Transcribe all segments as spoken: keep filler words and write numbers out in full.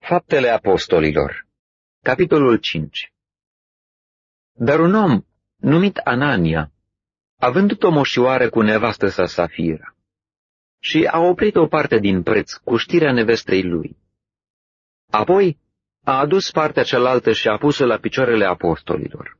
Faptele Apostolilor, capitolul cinci. Dar un om, numit Anania, a vândut o moșioară cu nevastă sa Safira și a oprit o parte din preț cu știrea nevestei lui. Apoi a adus partea cealaltă și a pus-o la picioarele apostolilor.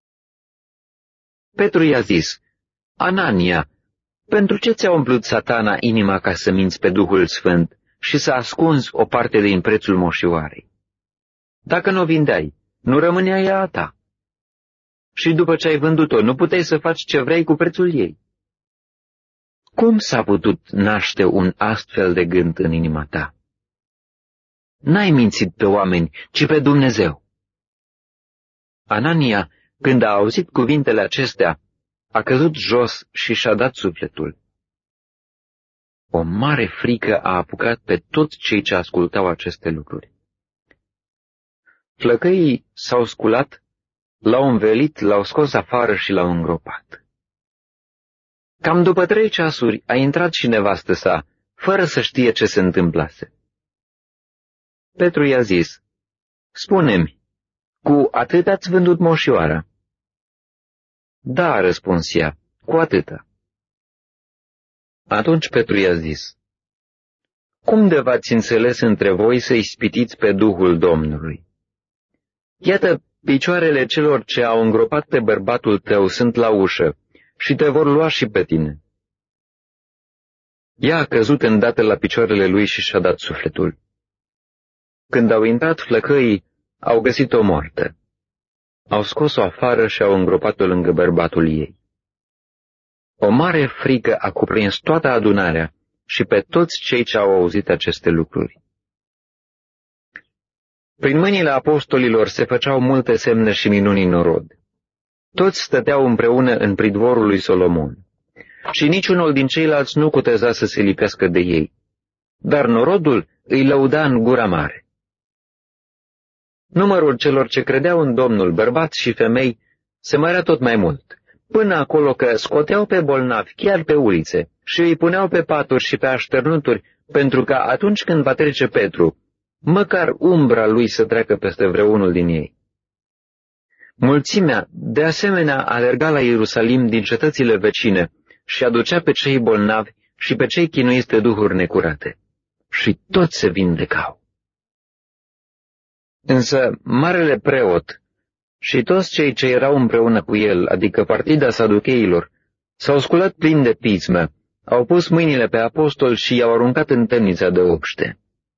Petru i-a zis: Anania, pentru ce ți-a umplut Satana inima ca să minți pe Duhul Sfânt și să ascunzi o parte din prețul moșioarei? Dacă nu o vindeai, nu rămânea ea a ta. Și după ce ai vândut-o, nu puteai să faci ce vrei cu prețul ei. Cum s-a putut naște un astfel de gând în inima ta? N-ai mințit pe oameni, ci pe Dumnezeu. Anania, când a auzit cuvintele acestea, a căzut jos și și-a dat sufletul. O mare frică a apucat pe toți cei ce ascultau aceste lucruri. Flăcăii s-au sculat, l-au învelit, l-au scos afară și l-au îngropat. Cam după trei ceasuri a intrat și nevastă sa, fără să știe ce se întâmplase. Petru i-a zis: Spune-mi, cu atât ați vândut moșioara? Da, a răspuns ea, cu atâta. Atunci Petru i-a zis: Cum de v-ați înțeles între voi să ispitiți pe Duhul Domnului? Iată, picioarele celor ce au îngropat pe bărbatul tău sunt la ușă și te vor lua și pe tine. Ea a căzut îndată la picioarele lui și și-a dat sufletul. Când au intrat flăcăii, au găsit-o moartă. Au scos-o afară și au îngropat-o lângă bărbatul ei. O mare frică a cuprins toată adunarea și pe toți cei ce au auzit aceste lucruri. Prin mâinile apostolilor se făceau multe semne și minuni în norod. Toți stăteau împreună în pridvorul lui Solomon și niciunul din ceilalți nu cuteza să se lipească de ei, dar norodul îi lăuda în gura mare. Numărul celor ce credeau în Domnul, bărbați și femei, se mărea tot mai mult, până acolo că scoteau pe bolnavi chiar pe ulițe și îi puneau pe paturi și pe așternuturi, pentru că atunci când va trece Petru, măcar umbra lui să treacă peste vreunul din ei. Mulțimea, de asemenea, alerga la Ierusalim din cetățile vecine și aducea pe cei bolnavi și pe cei chinuiți de duhuri necurate. Și toți se vindecau. Însă marele preot și toți cei ce erau împreună cu el, adică partida saducheilor, s-au sculat plini de pismă, au pus mâinile pe apostol și i-au aruncat în temnița de obște.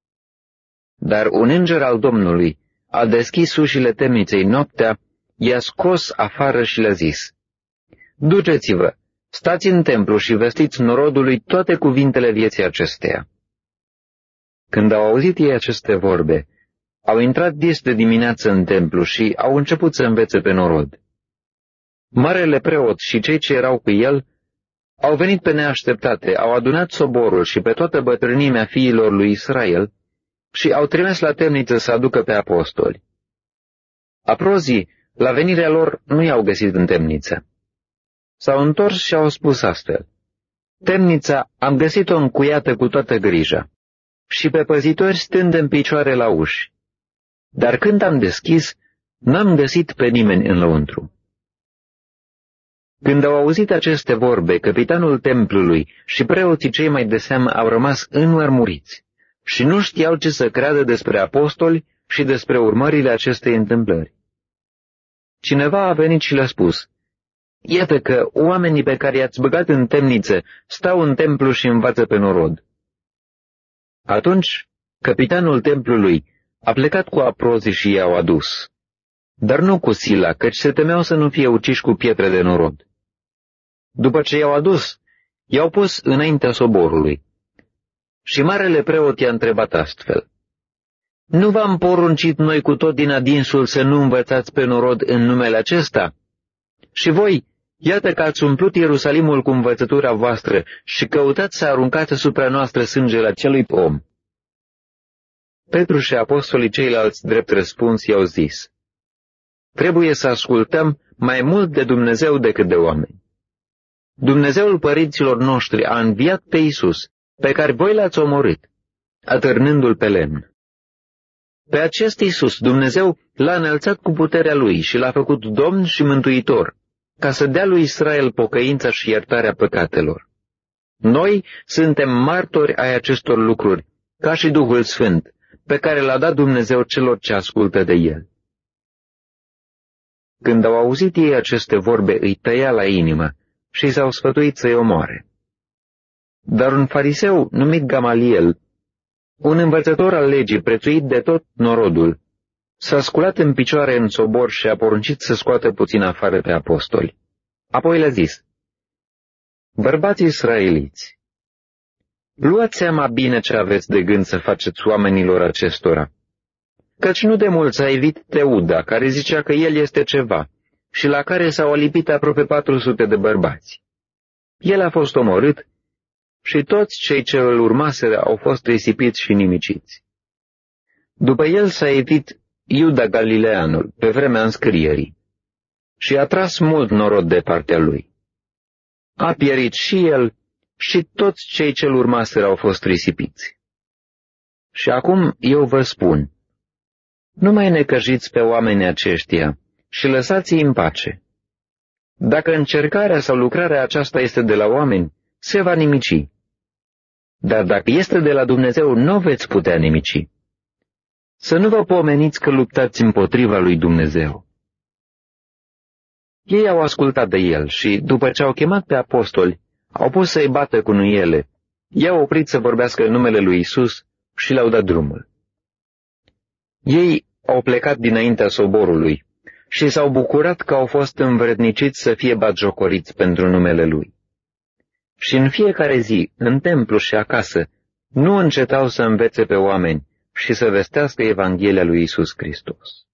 Dar un înger al Domnului a deschis ușile temniței noaptea, i-a scos afară și le-a zis: Duceți-vă, stați în templu și vestiți norodului toate cuvintele vieții acesteia. Când au auzit ei aceste vorbe, au intrat dis de dimineață în templu și au început să învețe pe norod. Marele preot și cei ce erau cu el au venit pe neașteptate, au adunat soborul și pe toată bătrânimea fiilor lui Israel și au trimis la temniță să aducă pe apostoli. Aprozii, la venirea lor, nu i-au găsit în temniță. S-au întors și au spus astfel: Temnița am găsit-o încuiată cu toată grija și pe păzitori stând în picioare la uși. Dar când am deschis, n-am găsit pe nimeni înăuntru. Când au auzit aceste vorbe, căpitanul templului și preoții cei mai de seamă au rămas înmărmuriți și nu știau ce să creadă despre apostoli și despre urmările acestei întâmplări. Cineva a venit și le-a spus: Iată că oamenii pe care i-ați băgat în temniță stau în templu și învață pe norod. Atunci, căpitanul templului a plecat cu aprozii și i-au adus, dar nu cu sila, căci se temeau să nu fie uciși cu pietre de norod. După ce i-au adus, i-au pus înaintea soborului. Și marele preot i-a întrebat astfel: Nu v-am poruncit noi cu tot din adinsul să nu învățați pe norod în numele acesta? Și voi, iată că ați umplut Ierusalimul cu învățătura voastră și căutați să aruncați asupra noastră sângele acelui om. Petru și apostolii ceilalți drept răspuns i-au zis: Trebuie să ascultăm mai mult de Dumnezeu decât de oameni. Dumnezeul părinților noștri a înviat pe Iisus, pe care voi l-ați omorât, atârnându-l pe lemn. Pe acest Iisus Dumnezeu l-a înălțat cu puterea Lui și l-a făcut Domn și Mântuitor, ca să dea lui Israel pocăința și iertarea păcatelor. Noi suntem martori ai acestor lucruri, ca și Duhul Sfânt, pe care l-a dat Dumnezeu celor ce ascultă de El. Când au auzit ei aceste vorbe, îi tăia la inimă și s-au sfătuit să-i omoare. Dar un fariseu numit Gamaliel, un învățător al legii prețuit de tot norodul, s-a sculat în picioare în sobor și a poruncit să scoată puțin afară pe apostoli. Apoi le-a zis: Bărbați israeliți, luați seama bine ce aveți de gând să faceți oamenilor acestora, căci nu de mult s-a evit Teuda, care zicea că el este ceva, și la care s-au alipit aproape patru sute de bărbați. El a fost omorât și toți cei ce îl urmaseră au fost risipiți și nimiciți. După el s-a evit Iuda Galileanul, pe vremea înscrierii, și a tras mult norod de partea lui. A pierit și el și toți cei ce-l urmaseră au fost risipiți. Și acum eu vă spun, nu mai necăjiți pe oamenii aceștia și lăsați-i în pace. Dacă încercarea sau lucrarea aceasta este de la oameni, se va nimici. Dar dacă este de la Dumnezeu, nu veți putea nimici. Să nu vă pomeniți că luptați împotriva lui Dumnezeu. Ei au ascultat de el și, după ce au chemat pe apostoli, au pus să-i bată cu nuiele, i-au oprit să vorbească în numele lui Isus și le-au dat drumul. Ei au plecat dinaintea soborului și s-au bucurat că au fost învredniciți să fie batjocoriți pentru numele lui. Și în fiecare zi, în templu și acasă, nu încetau să învețe pe oameni și să vestească Evanghelia lui Isus Hristos.